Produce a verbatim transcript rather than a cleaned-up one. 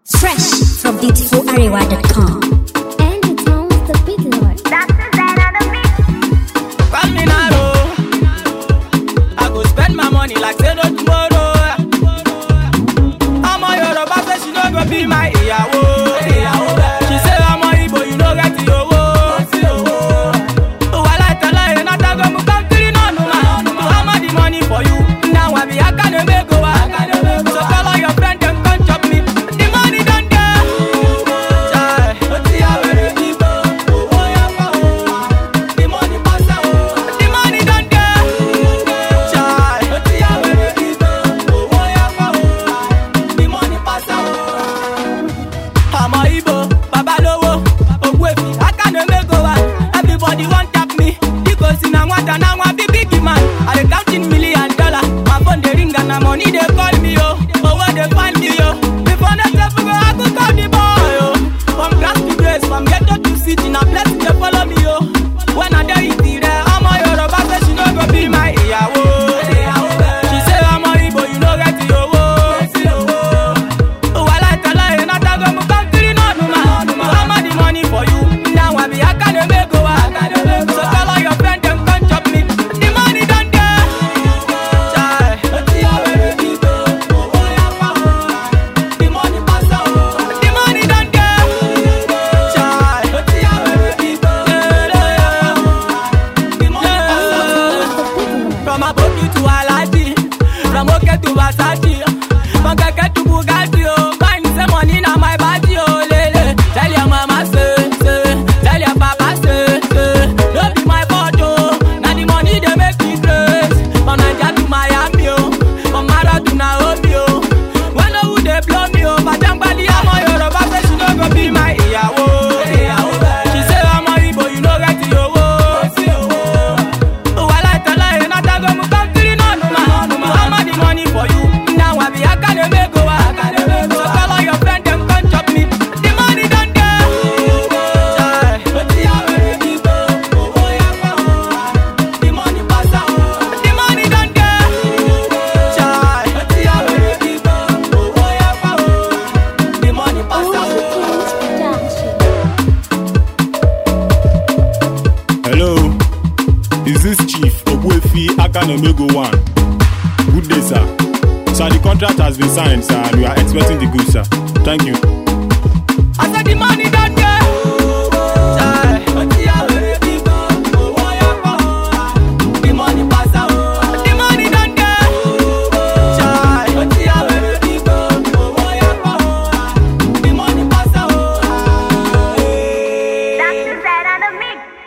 Fresh from beautiful arewa dot com. And it's on with the big lord. That's the side of the mix. Call me now, I go spend my money like say no tomorrow. I'm a Yoruba, say she no go be my ìyàwó. She say I'm a Igbo, you know get the owo. While I tell her, not a go move country, no no man. I'm a the money for you. Now I be I can't make go. So call all your friends, them come chop me. The money done there. Chai, the money pass out. The money done there. Chai, the money pass out. I'm a Igbo, Babalowo, Ogwefi, I can't make go. Everybody want tap me because in a want and I want be big man. I dey counting million dollar. My phone they ring and the money they call me yo. Oh where they find me yo. Before the step go, I go call the boy yo. From grass to grace, from ghetto to city, now bless they follow me yo. When I dey eat it, I'm a Yoruba, say she no go be my ìyàwó. She say I'm a Igbo, you know get the owo. While I tell her, not a go move country, no no man. I'm a the money for you. Now I be I can't make go. So call all your friends, them come chop me. The money done there. Chai, the money pass out. The money done there. Chai, the money pass out. From Aboki to Alaji, from Oke to Versace, from Keke to Bugatti, oh, find some money in my body, oh, lele. Tell your mama say, say, tell your papa say, say, don't be my fault, oh. Now the money they make me crazy. From Nigeria to Miami, oh, from Mara to Nairobi, oh. When the wood they blow me, oh, but I'm Bali, I'm a Yoruba, say she no go be my ìyàwó. She say I'm a Igbo, you know get the owo. While I tell her, not a go move country, no no man. I'm a the money for you. Now I be I can't make go. So call all your friends, them come chop me. The money done there. Chai, the money pass out. The money done there. Chai, the money pass out. Hello, is this Chief Ogwefi Akanemego one? Good day, sir. Sir, the contract has been signed, sir, and we are expecting the goods, sir. Thank you. I said the money done there. Chai, the money pass out. The money done there. Chai, the money pass out. That's the side of the mix.